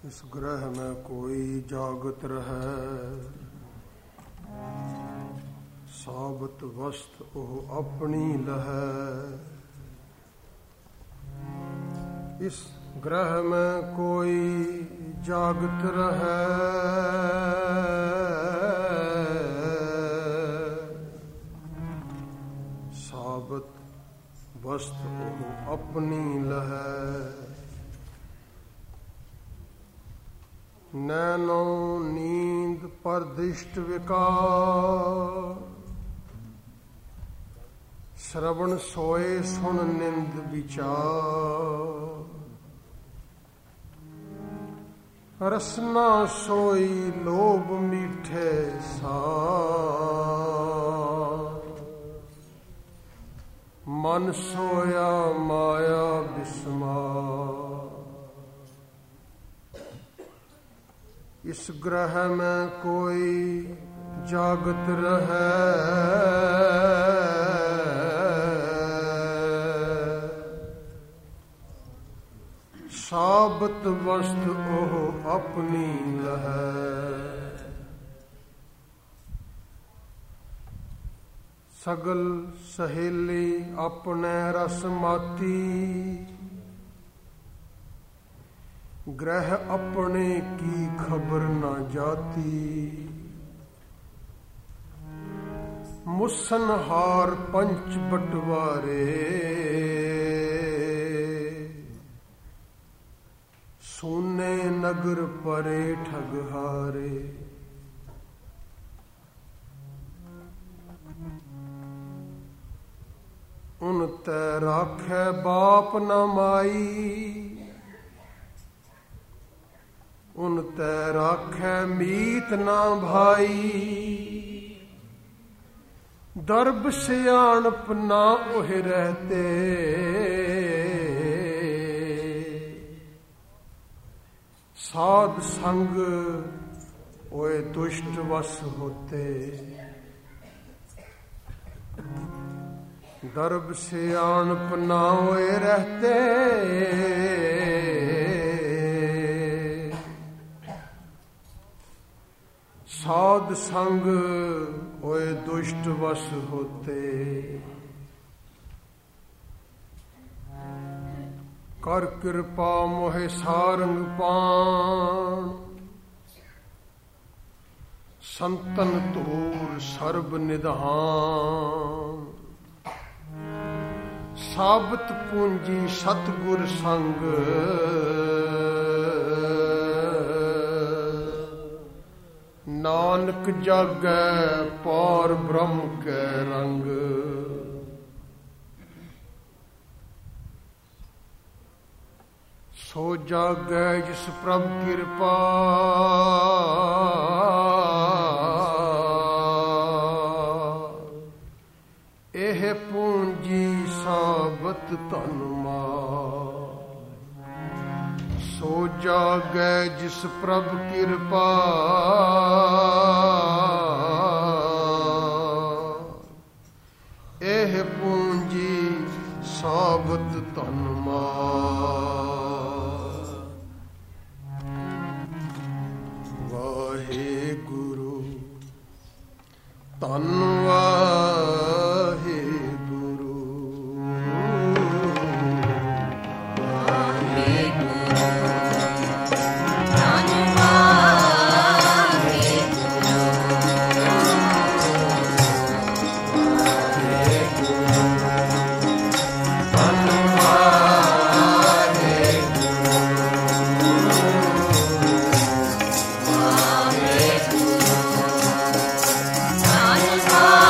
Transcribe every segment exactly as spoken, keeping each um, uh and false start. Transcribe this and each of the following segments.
इस ग्रह में कोई जागत रहे, साबत वस्त ओह अपनी लहै। इस ग्रह में कोई जागत रहे, साबत वस्त ओह अपनी लहै। नैनो नींद पर दृष्ट विकार, श्रवण सोए सुन निंद विचार। रसना सोई लोभ मीठे सार, मन सोया माया बिस्मार। इस ग्रह में कोई जागत रहे, साबत वस्त ओह अपनी लहै। सगल सहेली अपने रस माती, ग्रह अपने की खबर न जाती। मुसनहार पंच बटवारे, सोने नगर परे ठगहारे। उन ते राखे बाप न माई, उन ते राखे मीत ना भाई। दर्ब सियाणप ना ओह रहते, साध संग ओए दुष्ट वश होते। दर्ब सियाणप ना ओए रहते, साध संग होए दुष्ट वश होते। कर कृपा मोहे सारंग पान, संतन तूर सर्ब निधान। साबत पूंजी सतगुर संग, नानक जागै पार ब्रह्म के रंग। सो जागै जिस प्रभ कृपा, एह पूंजी साबत धन मार। सो जागै जिस प्रभ कृपा, एह पूंजी साबत धन मार। वाहेगुरु धन वाहेगुरु, Bye.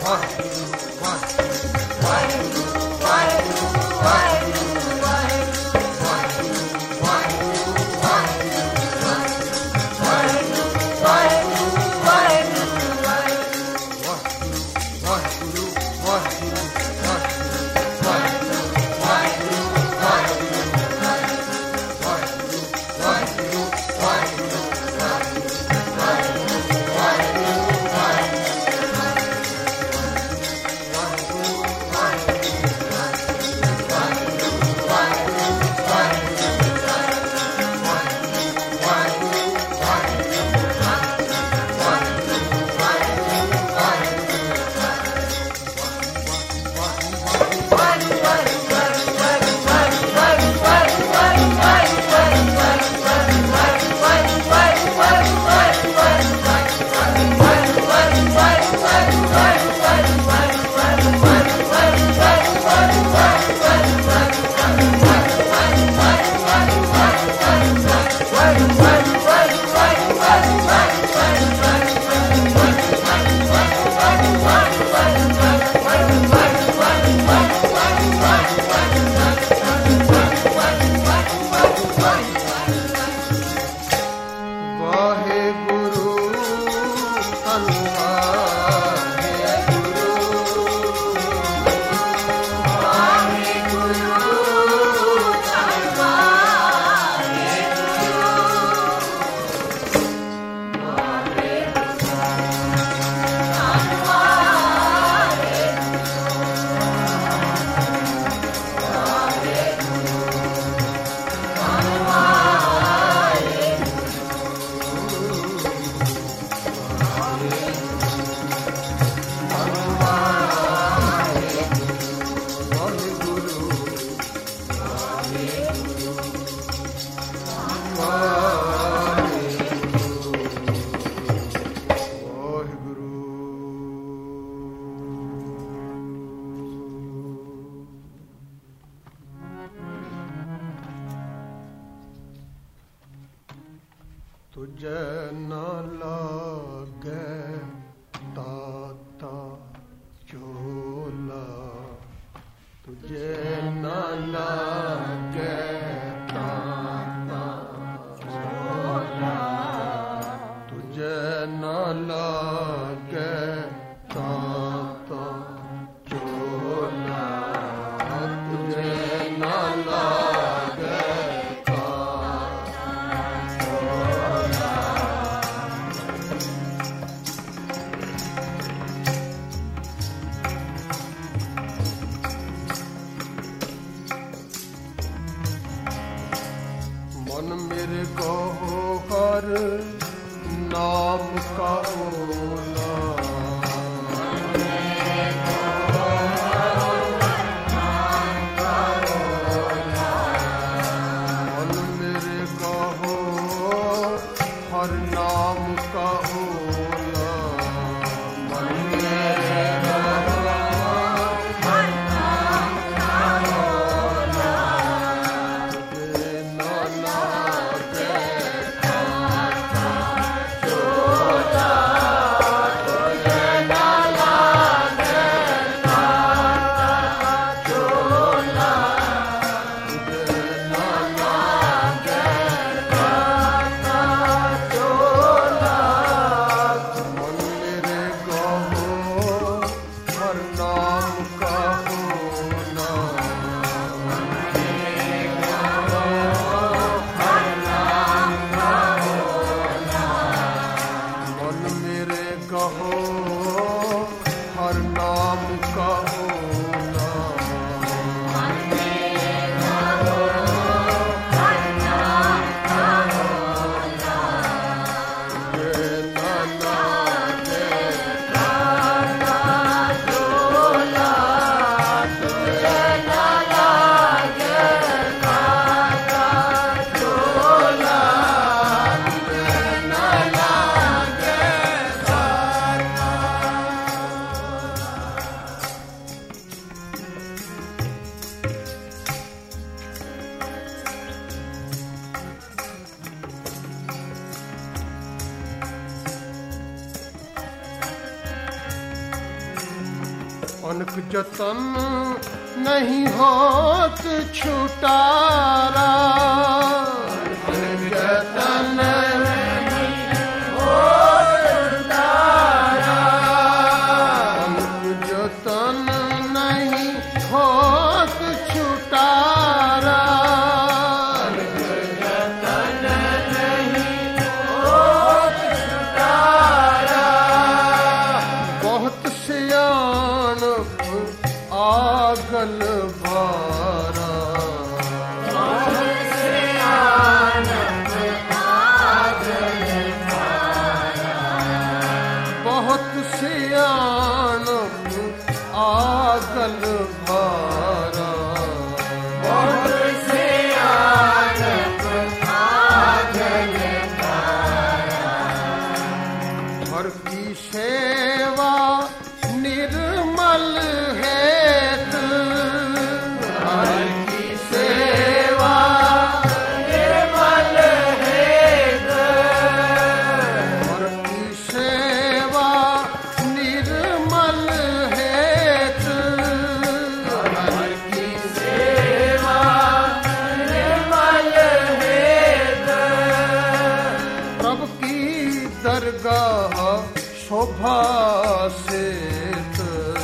तुझे न लागे ताता चोला, तुझे न लागे ताता चोला, तुझे न लागे ताता चोला, तुझे न लागे मन मेरे को हर नाम का ओला, मन मेरे को हर नाम का ओला, मन मेरे हर नाम का होना, हर नाम का होना, ये नाना दे ताता चोला, तुझे नाना दे ताता चोला, तुझे नाना दे ताता अनक जतन नहीं होत छुटारा, अनक जतन नहीं होत छुटारा, अनक जतन नहीं होत छुटारा, अनक जतन नहीं होत छुटारा। बहुत सियान आगल भारा, बहुत सियान आगल भारा, बहुत सियान आगल भारा, बहुत सियान आगल भारा। हर की सेवा निर्मल हेत, हर की सेवा निर्मल हेत, हर की सेवा निर्मल हेत, हर की सेवा निर्मल हेत। प्रभु की दरगाह शोभा सेत,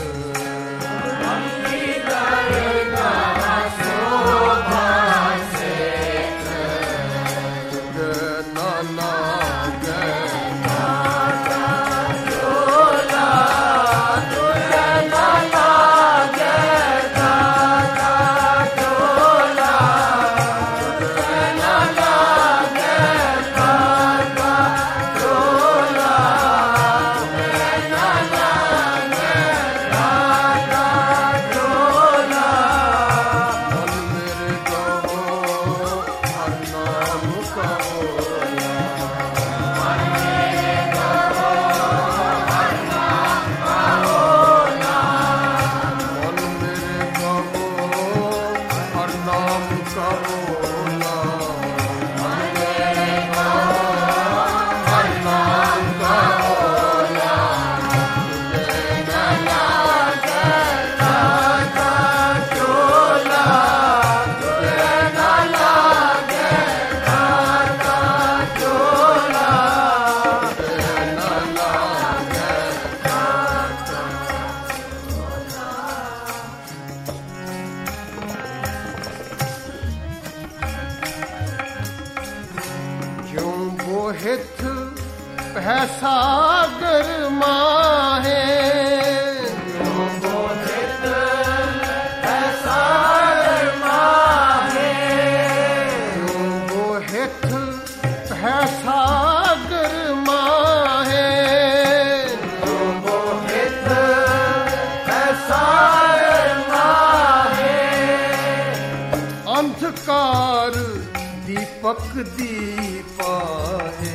हित सागर माहे, हित सागर माहे, हित सागर माहे, हित सागर माहे। अंधकार दीपक दीपा है,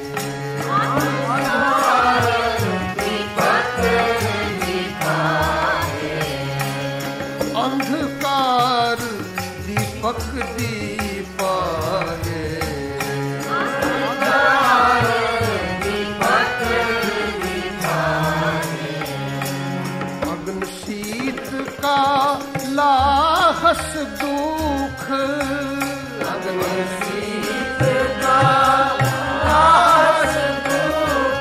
अंधकार दीपक दीपा है, अग्न शीत का लाहस दुख, अग्न शीत का लाहस दुख,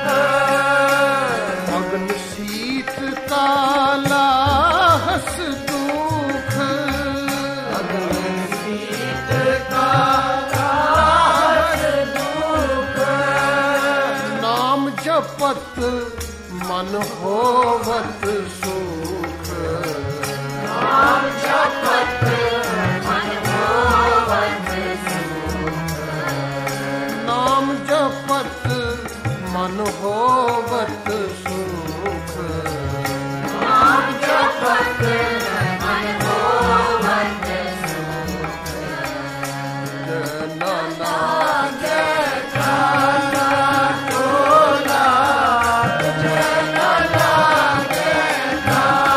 अग्न शीत का लाहस दुख, अग्न शीत का लाहस दुख। नाम जपत मन होवत सुख, नाम जपत मन होवत सुख, नाम जपत मन होवत सुख, नाम जपत मन होवत सुख। जय नाना जय काला टोला, जय नाना जय काला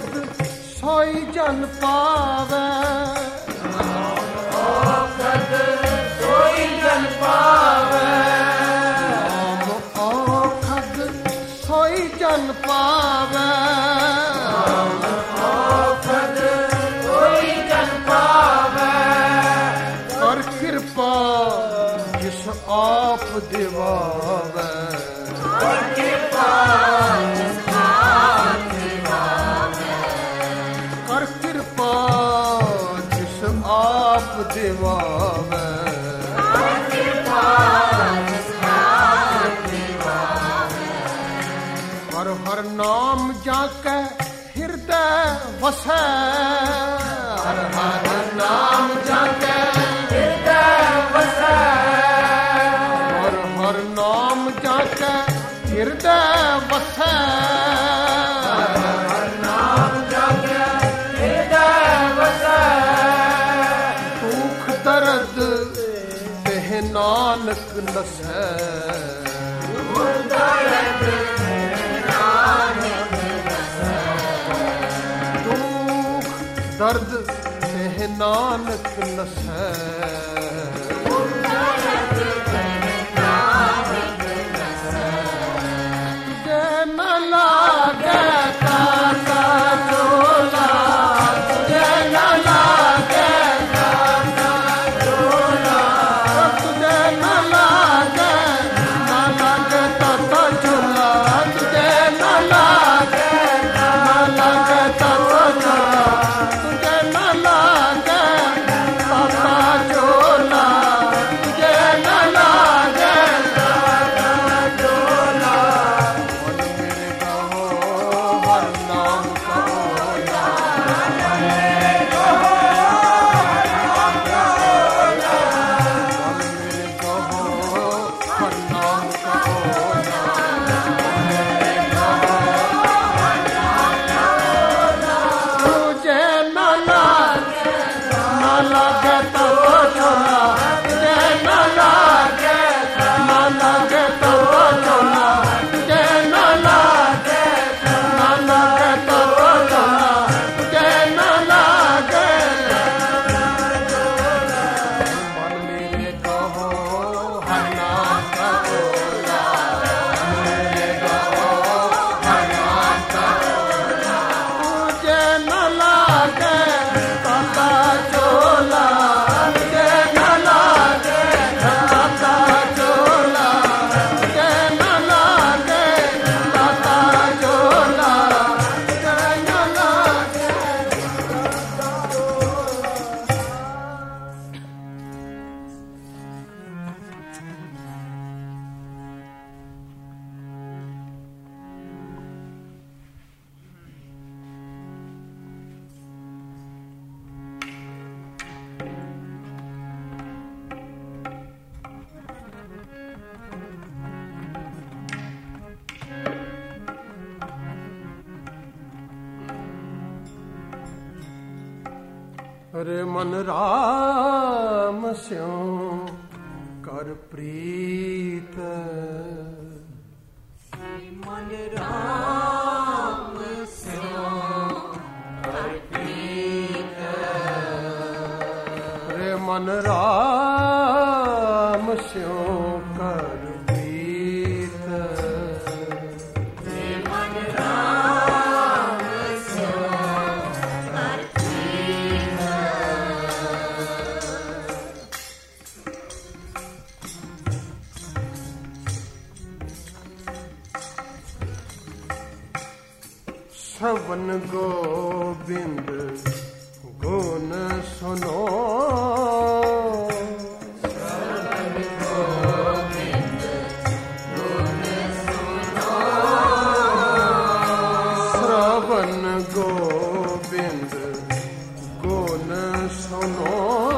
औखद सोई जन पावे, औखद सोई जन पावे, नाम औखद सोई जन पावे, औखद सोई जन पावे, कर कृपा जिस आप दिवावे, कर कृपा जिस आप दिवावे, कर कृपा जिस आप दिवावे, कर कृपा जिस आप दिवावे, हर हर नाम जाके हृदय वसै, हर हर नाम जाके हृदय वसै, हर हर नाम जाके हृदय वसै, हर हर नाम जाके हृदय वसै, दुख दर्द तेह नानक नसै, दुख दर्द दर्द तेह नानक नसै, तुझे न लागे काका चोला, तुझे न लागे काका चोला, तुझे न लागे न लागे ताता चोला, तुझे न लागे न लागे ताता चोला, तुझे न लागे ताता चोला, तुझे न लागे ताता चोला, मन मेरे कहो हर नाम कहो, मन मेरे कहो हर नाम कहो, मन मेरे कहो हर नाम कहो, मन मेरे कहो हर नाम कहो, तुझे न लागे न लागे ताता चोला, तुझे न लागे न लागे ताता चोला, तुझे न लागे न लागे ताता चोला, तुझे न लागे, मन मेरे कहो हर नाम कहो, मन मेरे कहो हर नाम कहो, तुझे न लागे ताता चोला, तुझे न लागे ताता चोला, तुझे न लागे ताता चोला, तुझे न लागे। रे मन राम स्यों कर प्रीत, मन राम स्यों कर प्रीत, रे मन राम स्यों कर प्रीत, रे मन राम स्यों कर प्रीत, श्रवण गोविंद गुण सुनो, श्रवण गोविंद गुण सुनो, श्रवण गोविंद गुण सुनो,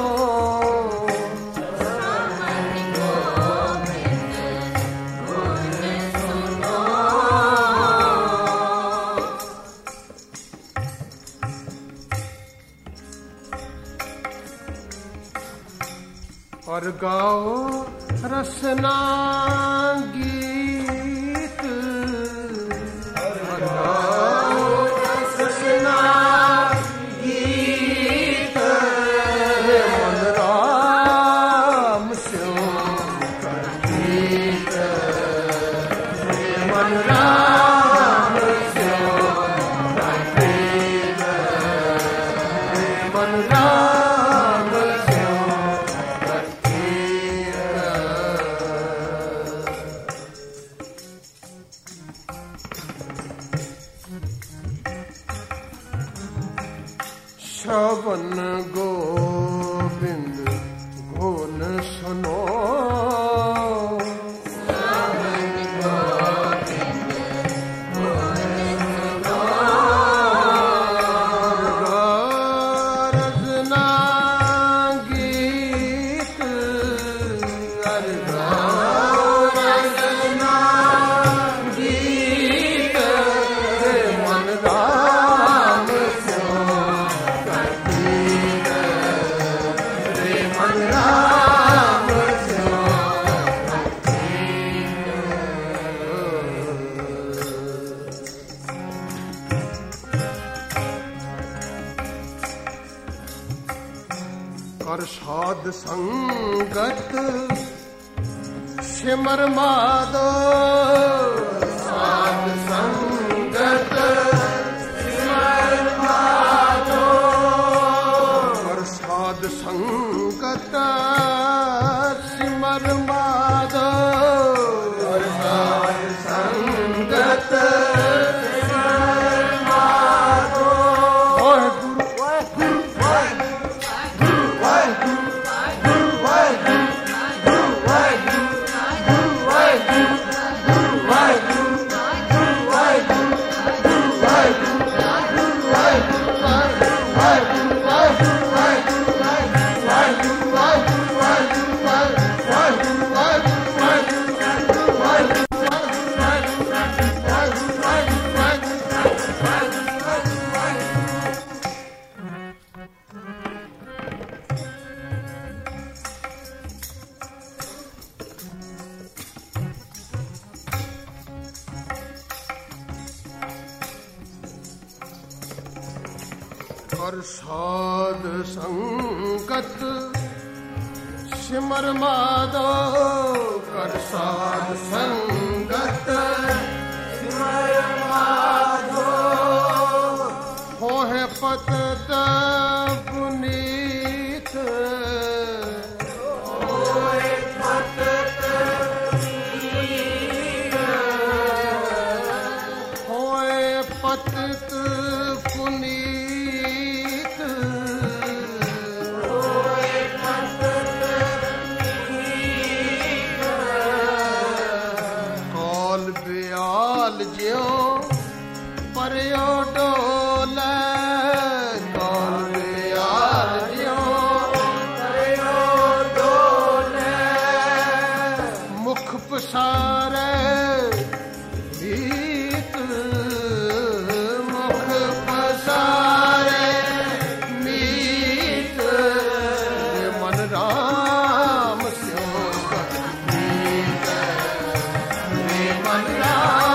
और गाओ रसना गीत, और गाओ रसना श्रवण गोविंद गुण सुनो साध संगत सिमर माधो साध संगत सिमर माधो और साध संगत सिमर माधो और साध संगत सिमर माधो और गुरु और साध संगत सिमर माधो कर साध संगत सिमर माधो होए पतत पुनीत होए पतत पुनीत होए पतत पुनीत ज्यो परयो डोले कौल यार ज्यो परयो डोले मुख पसारे मीत मुख पसारे मीत मन राम स्यो मीत मन राम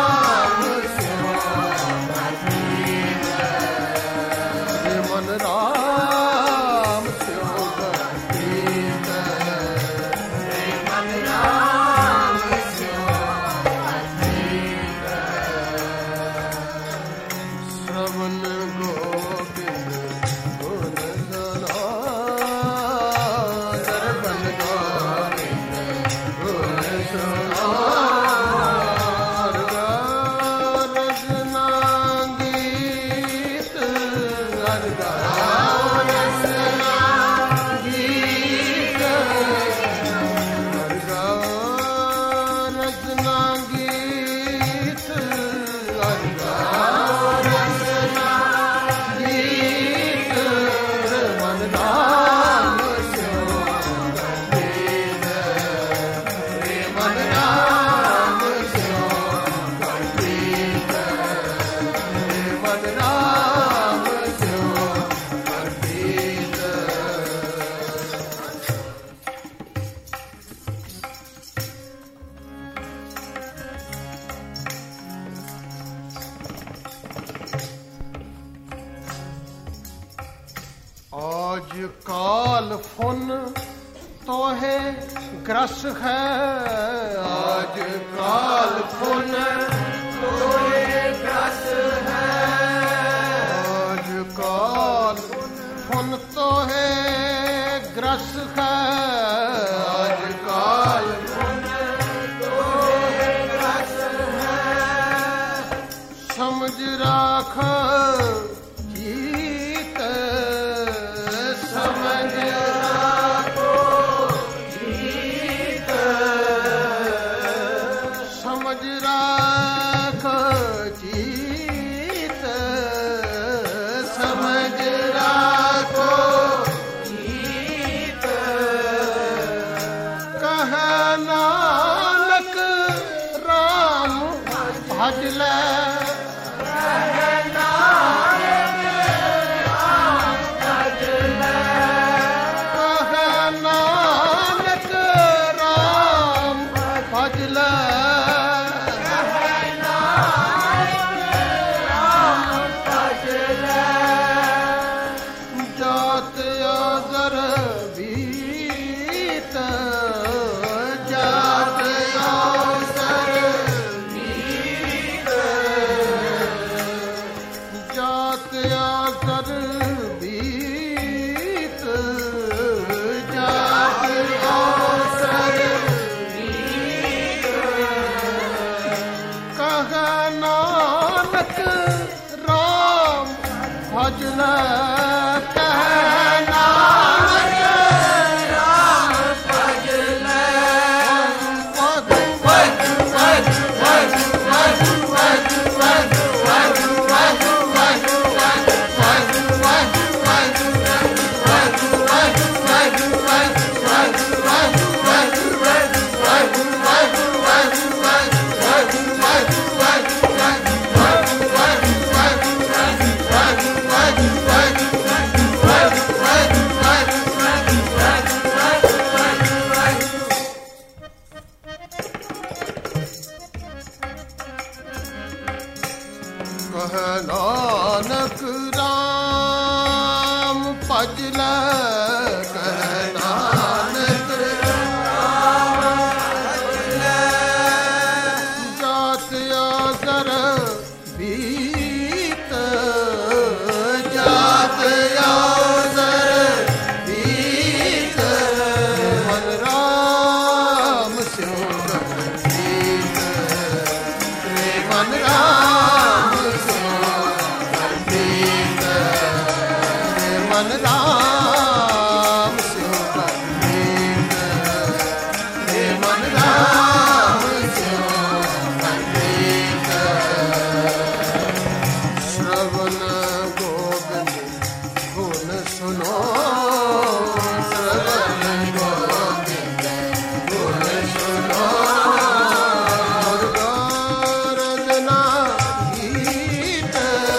आज काल फुन तो है ग्रस है आज काल फुन तो है ग्रस है आज काल फुन तो है ग्रस है आज काल फुन तो है ग्रस है समझ राख जीत नानक राम भज ले कह नानक राम भज ले जात आदर बीत जात आदर बीत मन राम स्यो बीत मन राम मन राम स्यो पंडित हे मन राम स्यो पंडित श्रवण गोविंद गुण सुनो श्रवण गोविंद गुण सुनो रजना गीत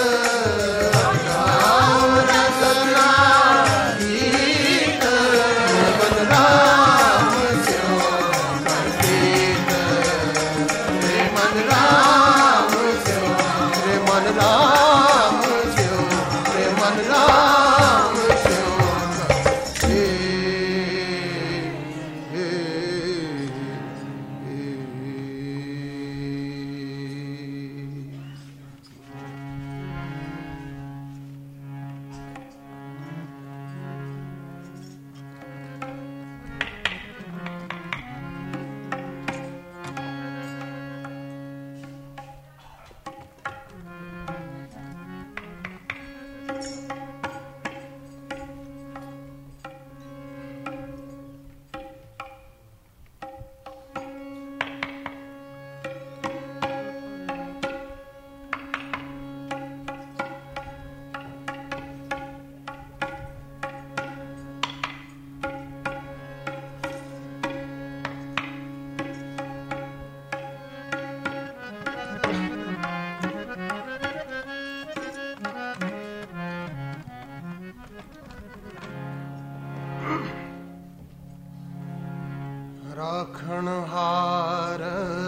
राखण हार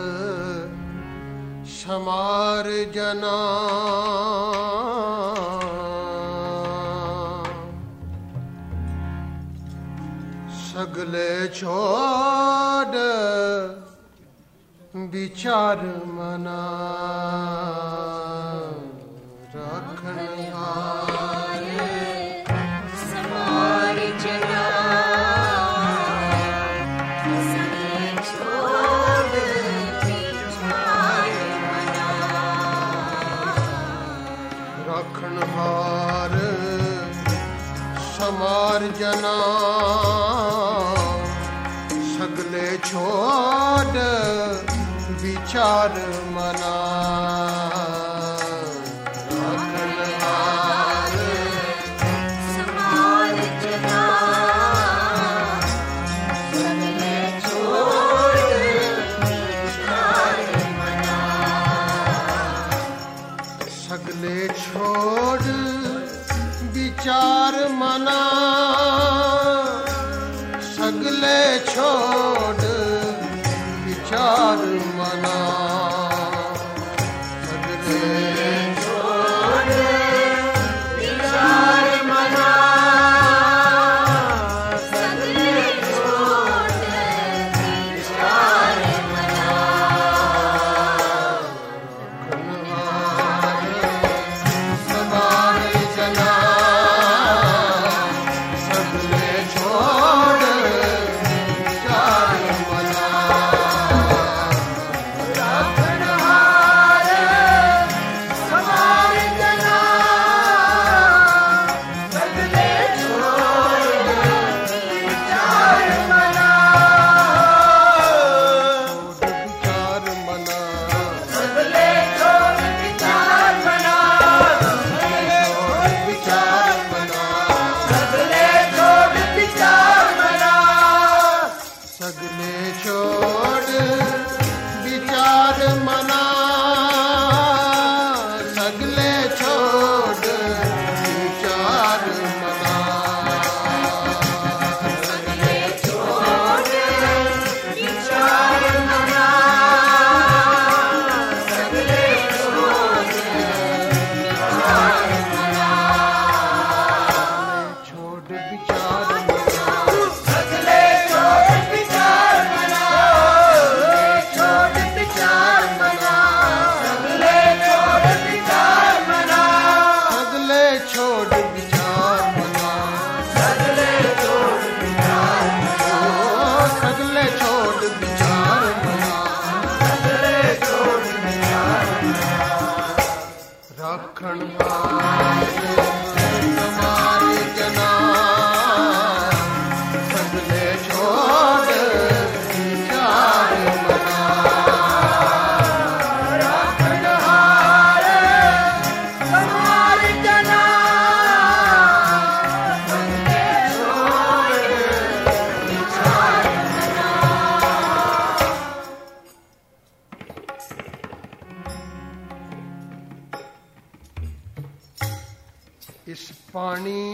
समार जना सगले छोड़ विचार मना राखण हार समार जना हार समार जना सगले छोड़ विचार मना राखण हार समार जना सगले छोड़ विचार मना सगले छोड़ विचार मना सगले छोड़ विचार मना सगले छोड़ विचार मना सगले छोड़ विचार मना समार जना सगले छोड़ विचार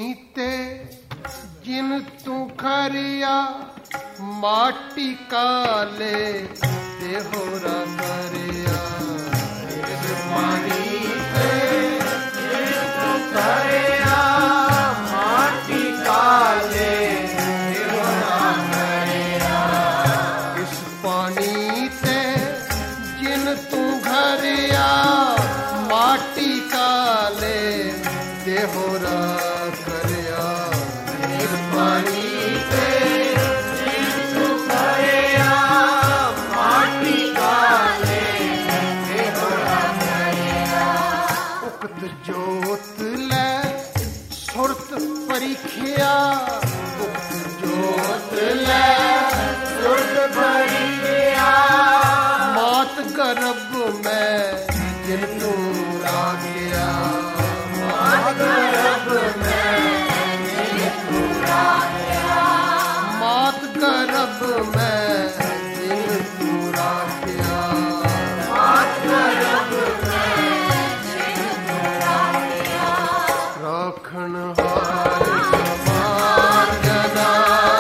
ते जिन तू खरिया माटी काले देहोरा करिया इस पानी ते जिन तू खरिया माटी काले देहोरा करिया इस पानी ते जिन तू खरिया माटी काले देहोरा करिया इस पानी ते जिन तू खरिया माटी काले देहोरा करिया उक्त जोत ले सुरत परीखिया उक्त जोत ले सुरत परीखिया मात गर्भ में जिन तू राखिया मात गर्भ में जिन तू राखिया मात गर्भ में जिन तू राखिया मात गर्भ में जिन तू राखिया राखण हार समान जना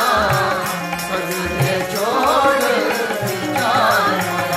सगले छोड़ विचार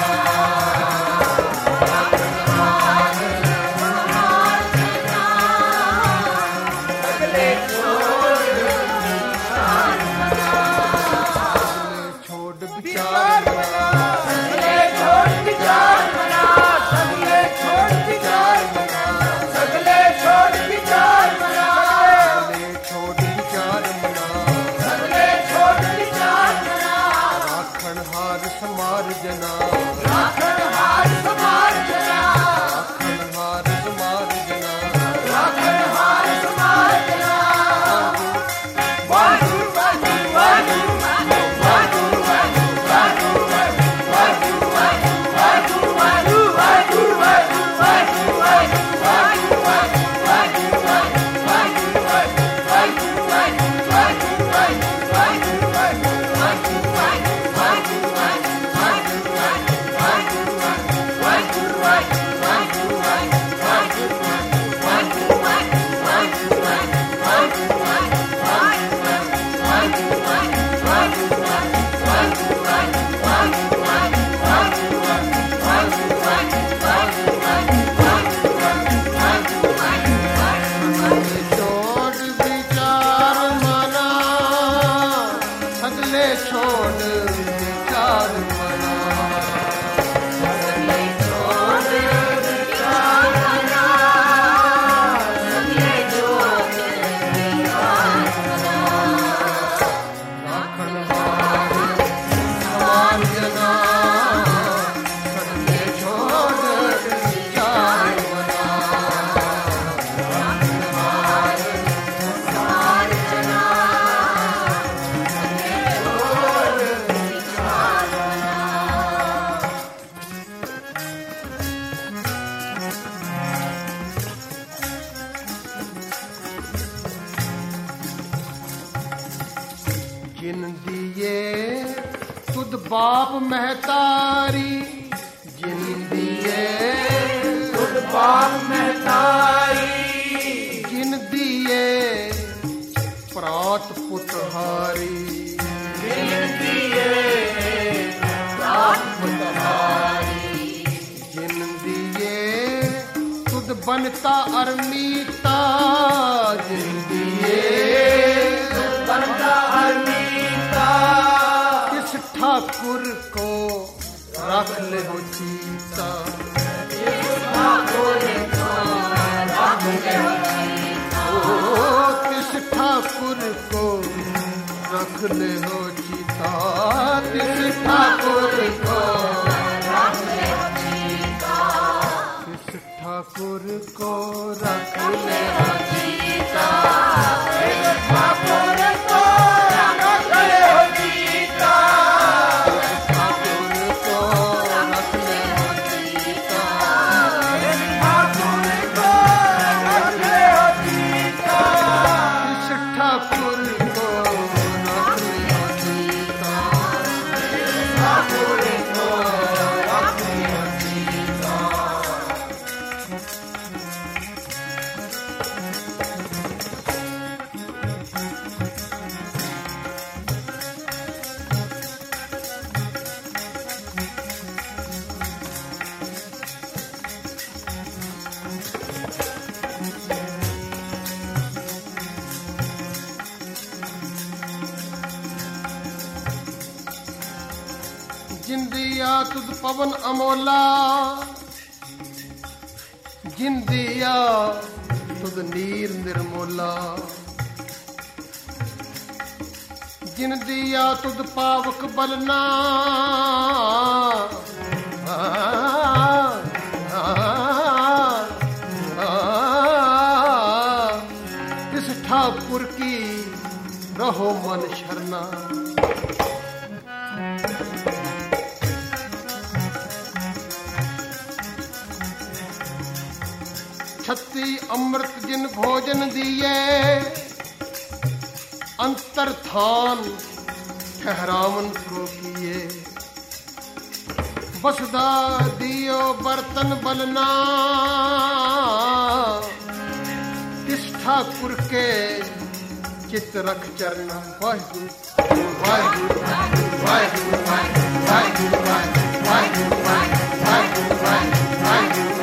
जिन दिए तुद बाप महतारी जिन दिए तुद बाप महतारी जिन दिए प्रात पुतहारी जिन दिए प्रात पुतहारी जिन दिए तुद बनता अरमीता जिन दिए तुद बनता अरमीता किस ठाकुर को रख ले हो चीता किस ठाकुर को रख ले हो चीता किस ठाकुर को रख ले हो चीता किस ठाकुर को रख ले हो चीता किस ठाकुर को रख ले हो चीता किस ठाकुर को रख ले हो चीता ठाकुर को रख ले हो चीता ठाकुर को रख ले हो चीता किस ठाकुर को रख ले हो चीता ठाकुर को रख ले हो चीता ਜਿੰਦੀਆ ਤੁਧ ਪਵਨ ਅਮੋਲਾ, ਜਿੰਦੀਆ ਤੁਧ ਨੀਰ ਨਿਰਮੋਲਾ, ਜਿੰਦੀਆ ਤੁਧ ਪਾਵਕ ਬਲਨਾ, ਇਸ ਠਾकुर की रहो मन शरणा। छत्ती अमृत जिन भोजन दिए, अंतर थान ठहरावन को किए, बसदा दियो बर्तन बलना, इस ठाकुर के चित रख चरना। वाहिगुरु वाहिगुरु वाहिगुरु वाहिगुरु वाहिगुरु वाहिगुरु वाहिगुरु वाहिगुरु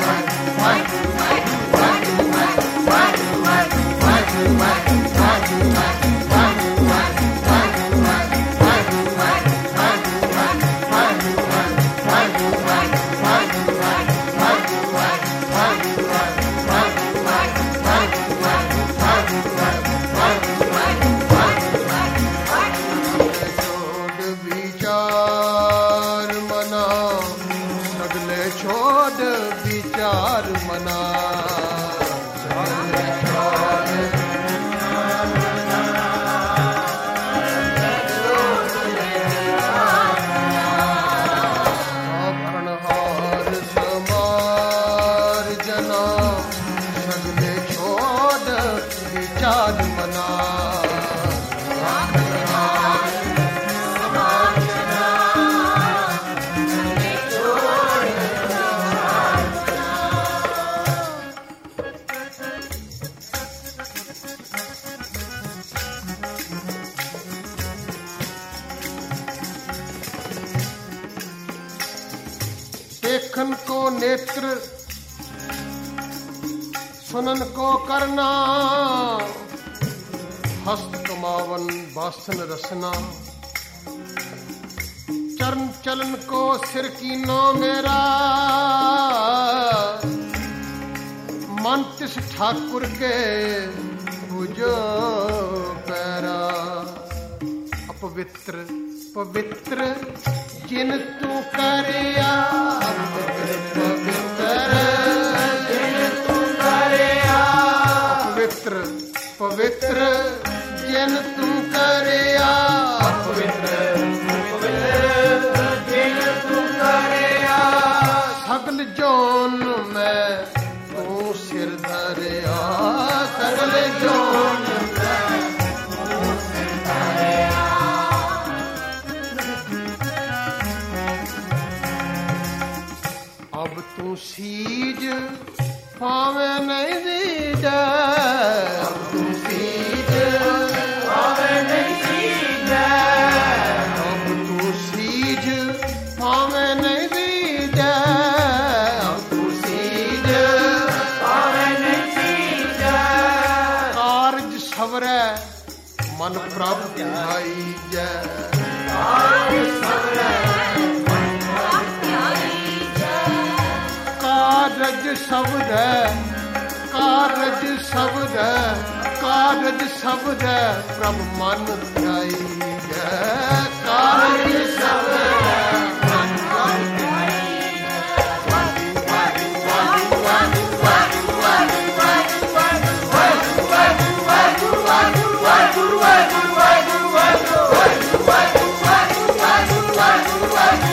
देखन को नेत्र, सुनन को करना, हस्त कमावन बासन रसना, चरण चलन को सिर की नो मेरा, मन तिस ठाकुर के पूजो पैरा। अपवित्र पवित्र जिन तू करिया, पवित्र जिन तू करिया, पवित्र पवित्र जिन तू करिया, पवित्र पवित्र जिन तू करिया, सगल जोन में तू सिर धरिया, सगल जोन में तू सिर धरिया। अब तू सीज पावे नहीं दीजा, अब तू सीज पावे नहीं दीजा, अब तू सीज पावे नहीं दीजा, अब तू सीज पावे नहीं दीजा। कारज सवरै मन प्रभ ध्याई जै, कारज सवरै कारज शब्द है, कारज शब्द है, कारज शब्द है, प्रभ मन ध्याई है, कारज शब्द है, मन ध्याई है। वाहिगुरु वाहिगुरु वाहिगुरु वाहिगुरु वाहिगुरु वाहिगुरु वाहिगुरु वाहिगुरु वाहिगुरु वाहिगुरु वाहिगुरु वाहिगुरु वाहिगुरु वाहिगुरु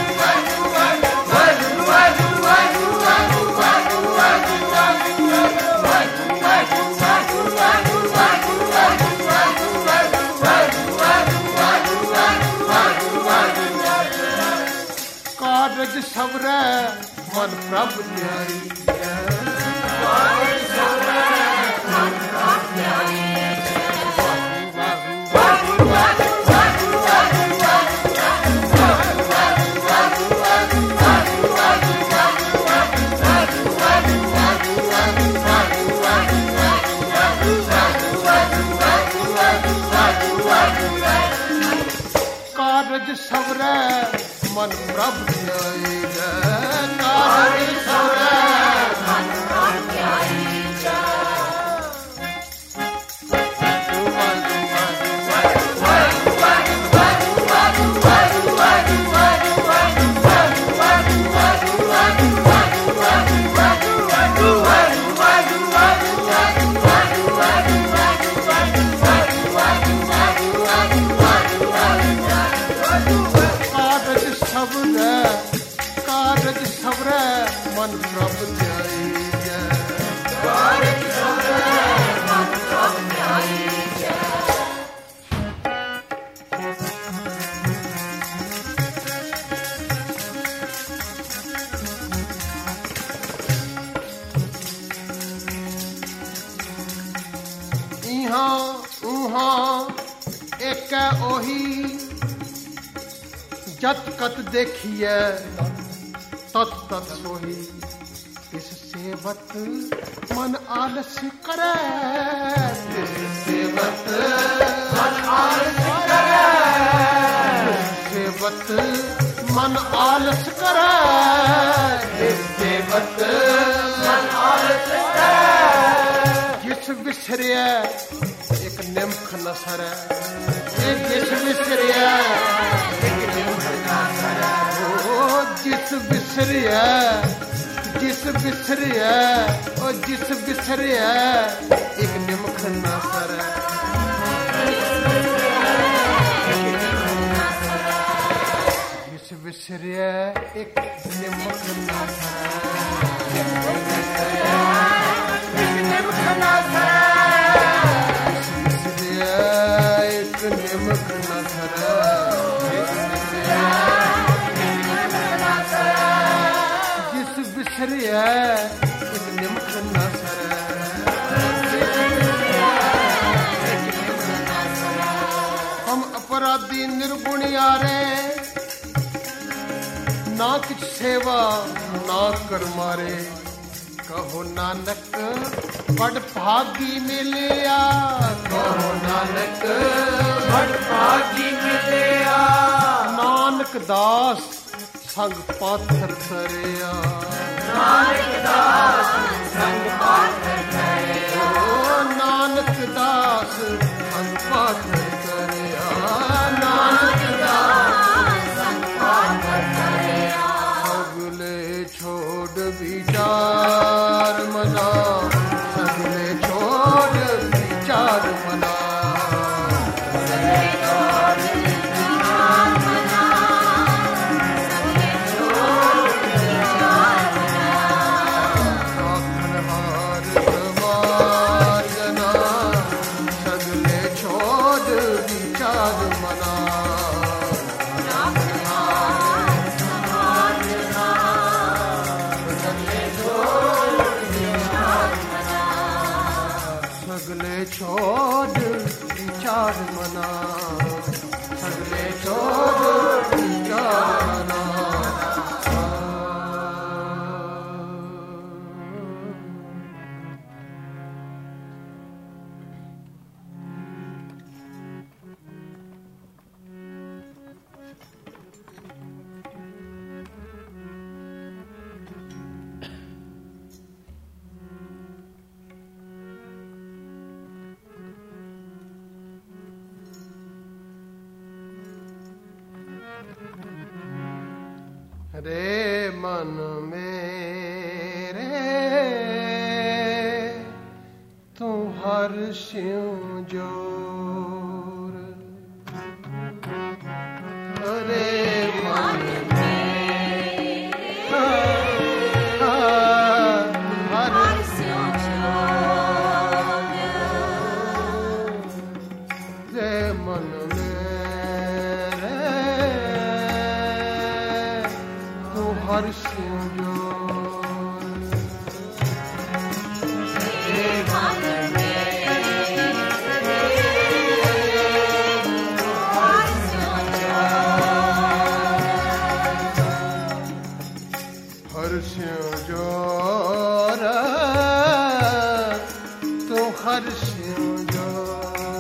कारज सवरै मन प्रभ ध्याई जै, कारज सवरै मन प्रभ ध्याई जै। वाहिगुरु वाहिगुरु वाहिगुरु वाहिगुरु कारज सवरै मन प्रभ ध्याई जय कारज सवरै मन प्रभ ध्याई जय मन प्रभ ध्याई जय कारज सवरै मन प्रभ ध्याई जय इहाँ उहाँ एक ओही जत कत देखिए तत तत सोही तिस सेवत मन आलस करे तिस सेवत मन आलस करे तिस सेवत मन आलस करे तिस सेवत मन आलस करे जिस विसरिया एक निम्ख न सरै जिस विसरिया एक निम्ख न सरै जिस बिसरिया जिस बिसरिया ओ जिस बिसरिया एक निमख ना सरै जिस बिसरिया एक निमख ना सरै एक निमख ना सरै जिस बिसरिया एक निमख ना सरै बिसरिया एक निमख न सरै हम अपराधी निर्गुणियारे ना किछ सेवा ना कर मारे कहो नानक बड़ भागी मिलिया कहो नानक बड़ भागी मिलिया नानक दास संग पाथर तरिया नानक दास संग पाथर तरिया नानक दास संग पाथर तरिया नानक दास संग पाथर तरिया सगले छोड़ विचार मना सगले छोड़ विचार मना सगले छोड़ विचार मना सगले छोड़ विचार मना रे मन मेरे तू हर स्यों जोर रे मन मेरे हर स्यों जोर रे मन हर स्यों जोर हर स्यों जोर तो हर स्यों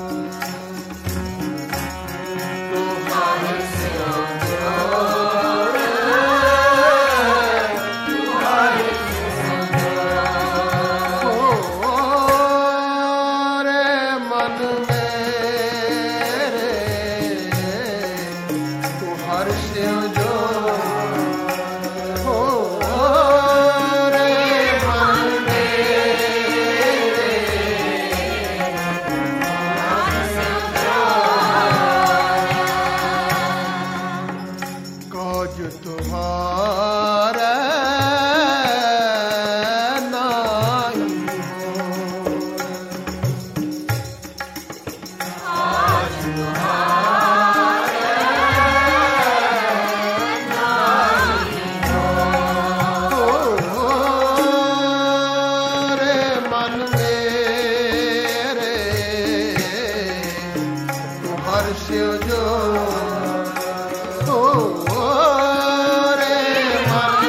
जोर तो हर स्यों जोर हर्ष्यो जो ओ रे मन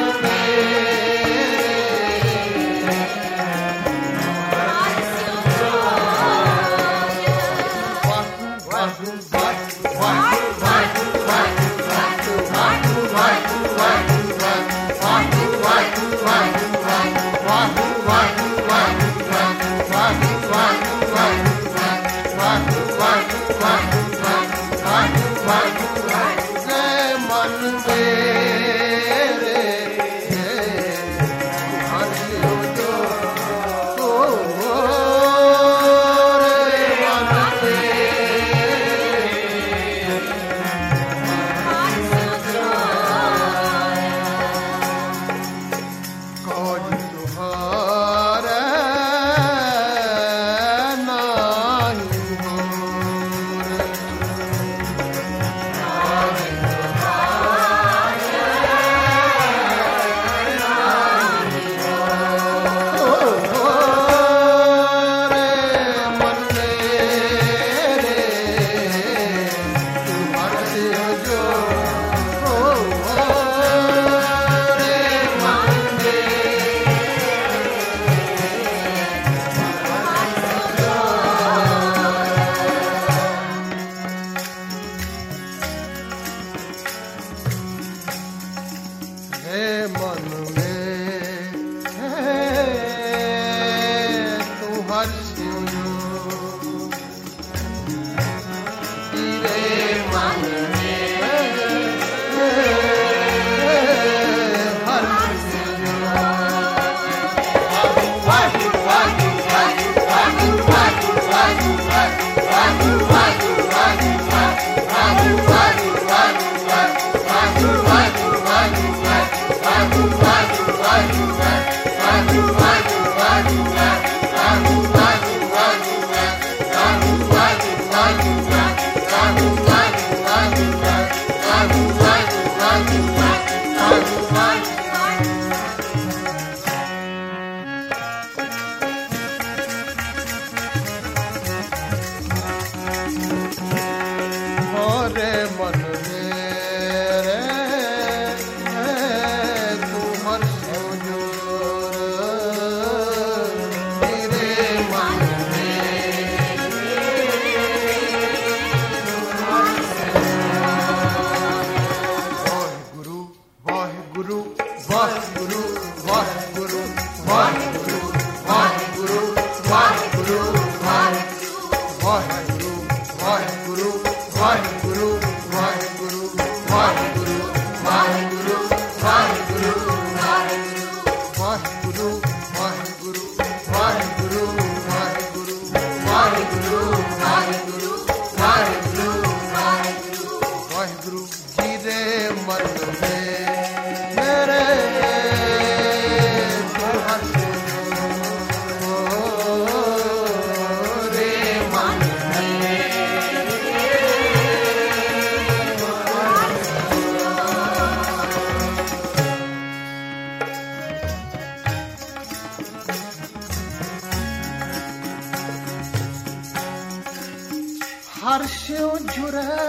हर्ष्यो जुरे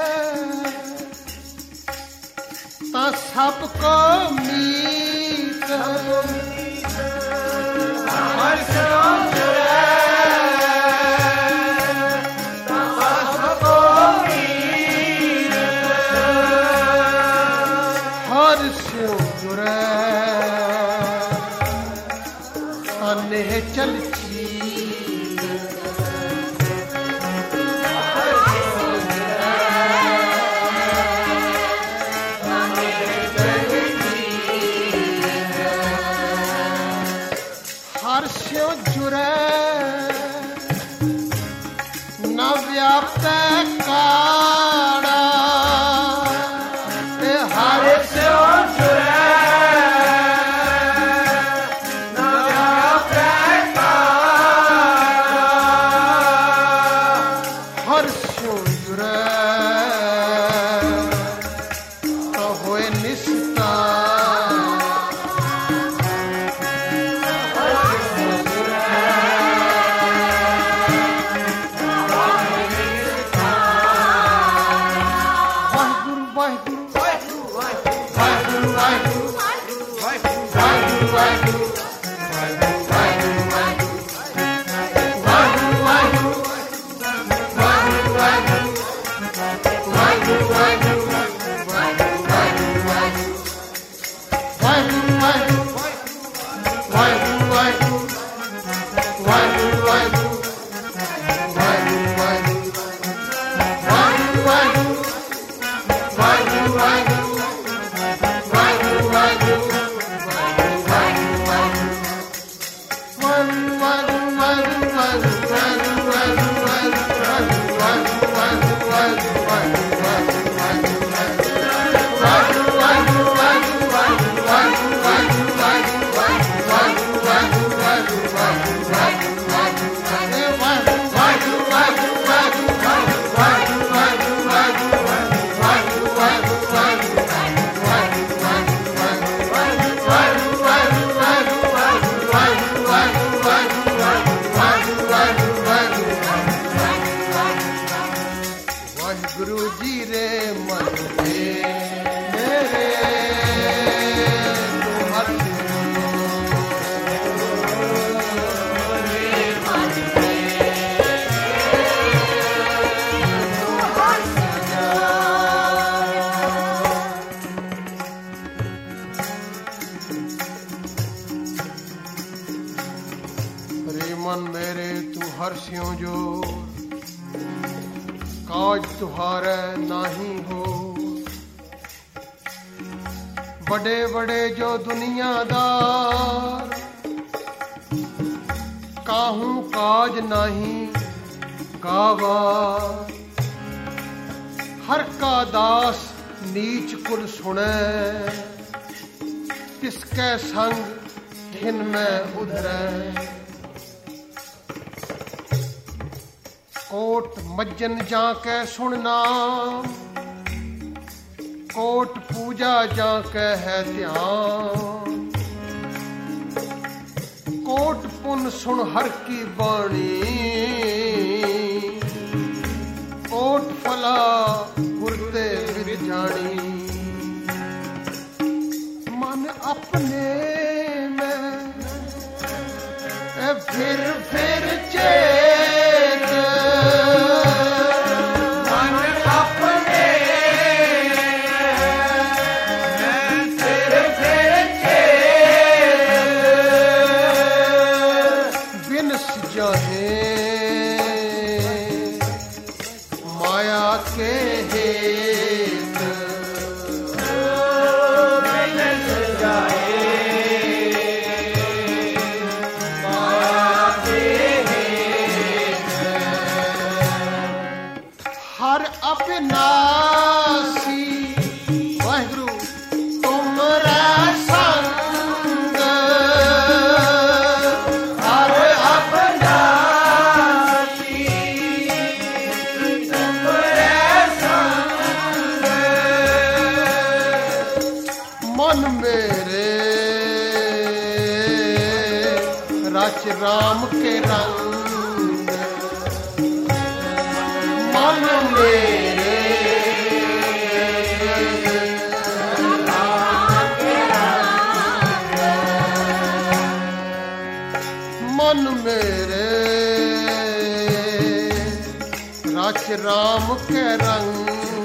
ता सबको मीत हर्ष्यो जुरे ता सबको मीत हर्ष्यो जुरे ता चल हर्ष्यो जुरे न व्याप्त काड़ा हर्ष्यो जुरे न व्याप्त काड़ा हर्ष्यो जुरे तो होए निस्ता गुरु जी रे मन मेरे तू हरसियो हर्षियों जो काज तुहारे नाही हो बड़े बड़े जो दुनियादार काहू काज नाही गावा हर का दास नीच कुल सुने किसके संग घिन में उधरे कोट मज्जन जाके सुनना कोट पूजा जाके है ध्यान कोट पुन सुन हर की बाणी कोट फला गुरते विद जानी मन अपने में फिर फिर चेत राम के रंग मन मेरे मन मेरे राच राम के रंग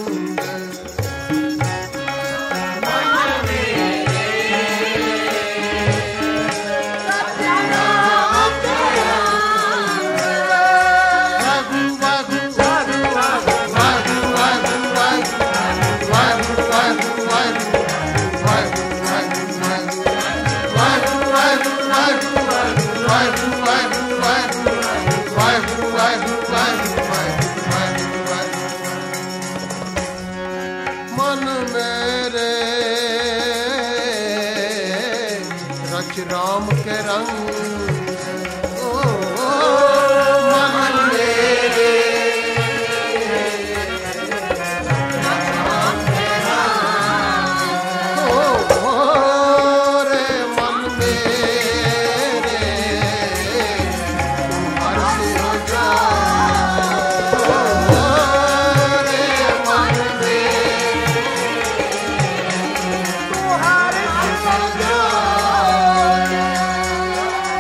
राम के रंग ओ, ओ मन मेरे ओ, ओ रे मन मेरे हर्षियो जा ओ रे मन मेरे तू हर्षियो जा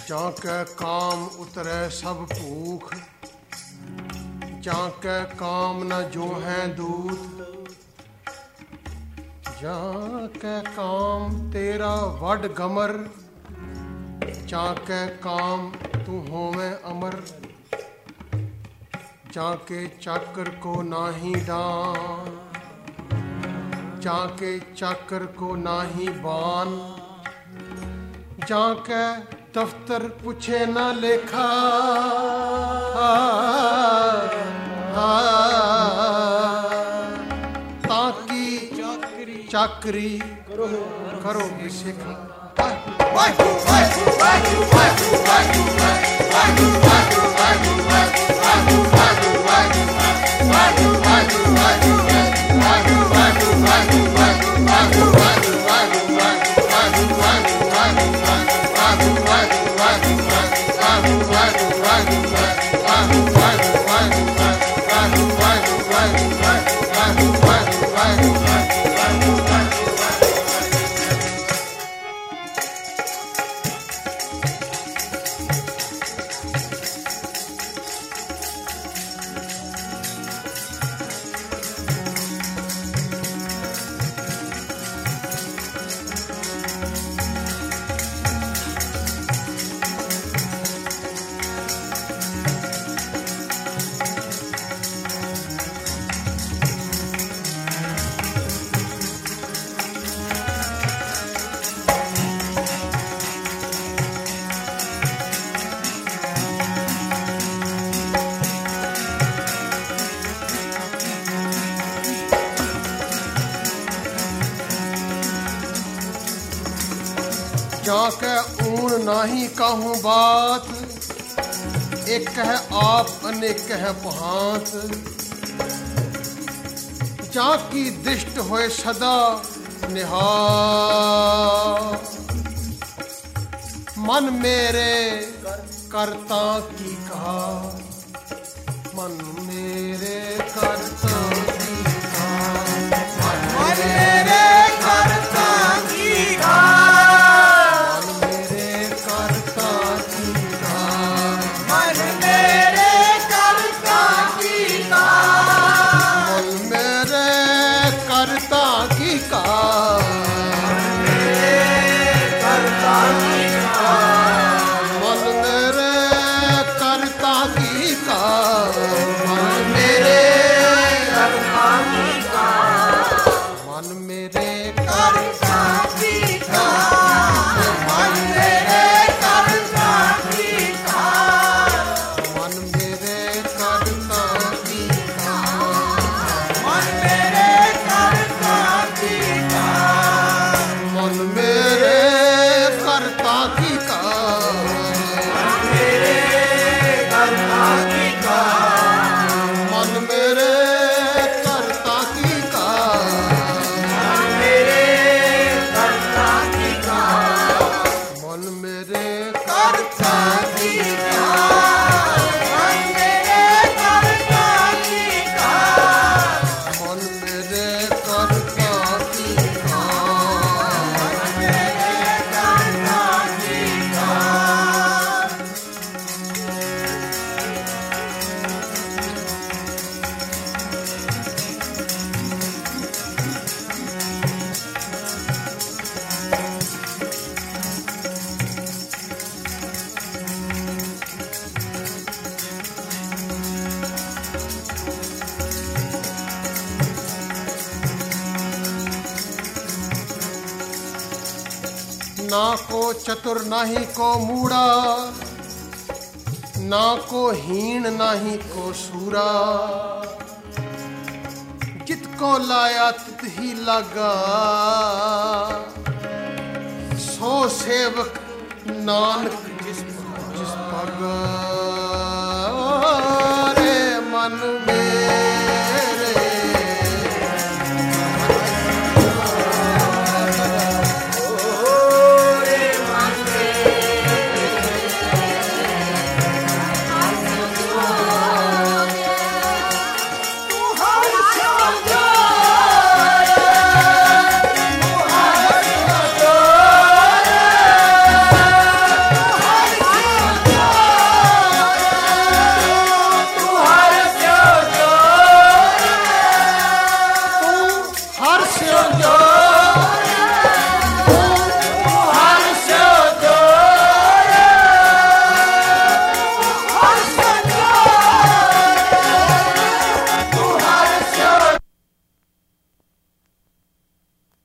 जाके काम उतरे सब भूख, जाके काम न जो है दूत, जाके काम तेरा वड गमर, जाके काम तू होवे अमर, जाके चाकर को नाही डान, जाके चाकर को नाही बान, जाके दफ्तर पूछे ना लेखा, ताकि चाकरी करो सिखा। जाके ऊन नाही कहूँ बात, एक है आप अनेक है भांत, जाकी दृष्ट होए सदा निहार, मन मेरे करता की कहा, मन मेरे करता की कहा, मन मेरे करता की कहा, ना को चतुर नाही को मूड़ा, ना को हीन नाही को सूरा, जितको लाया तित ही लगा, सो सेवक नानक जिस जिस पग रे मन में